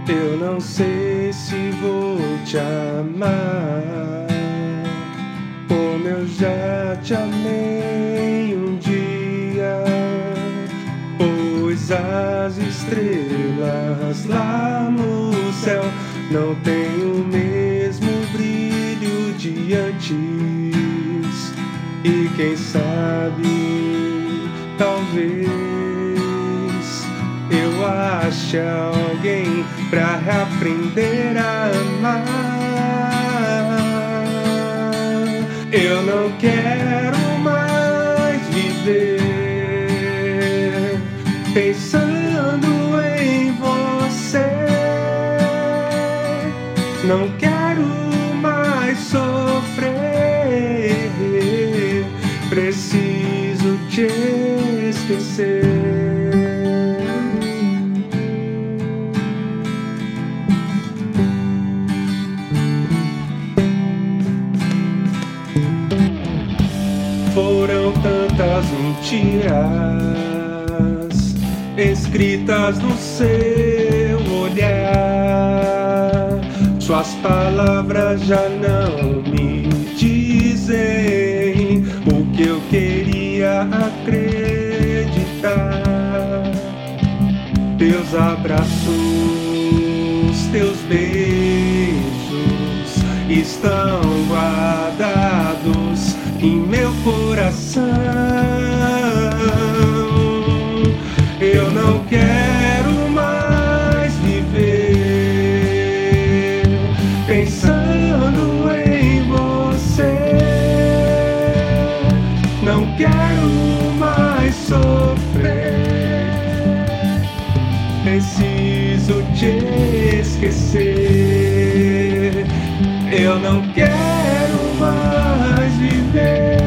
Eu não sei se vou te amar como eu já te amei um dia, pois as estrelas lá no céu não têm o mesmo brilho de antes. E quem sabe, talvez eu ache alguém pra reaprender a amar. Eu não quero mais viver pensando em você. Não quero mais sofrer. Preciso te esquecer. Foram tantas mentiras escritas no seu olhar. Suas palavras já não me dizem o que eu queria acreditar. Teus abraços, teus beijos estão guardados em meu coração. Eu não quero mais viver pensando em você. Não quero mais sofrer. Preciso te esquecer. Eu não quero mais viver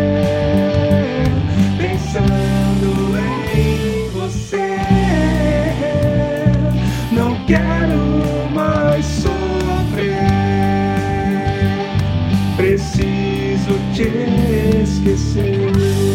pensando em você. Não quero mais sofrer. Preciso te esquecer.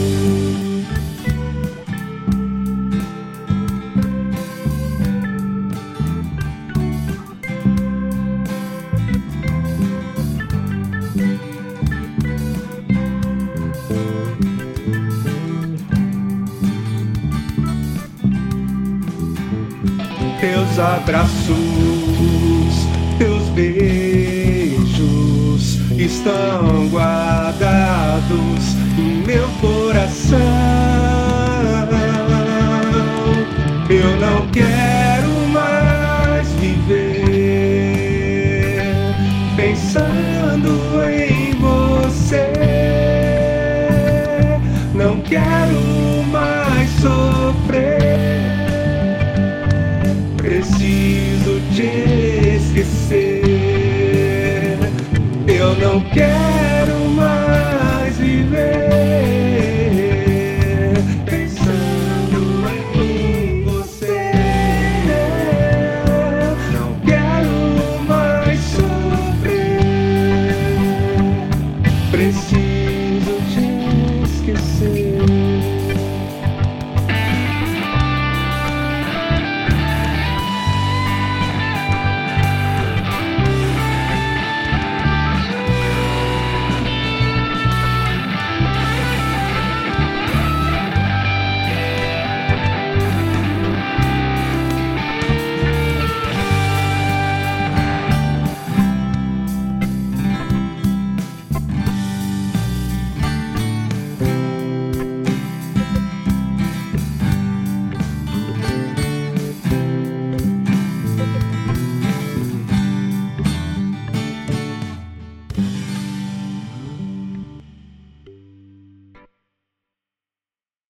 Teus abraços, teus beijos estão guardados em meu coração. Eu não quero mais viver pensando em você. Não quero mais sofrer. Preciso te esquecer. Eu não quero mais viver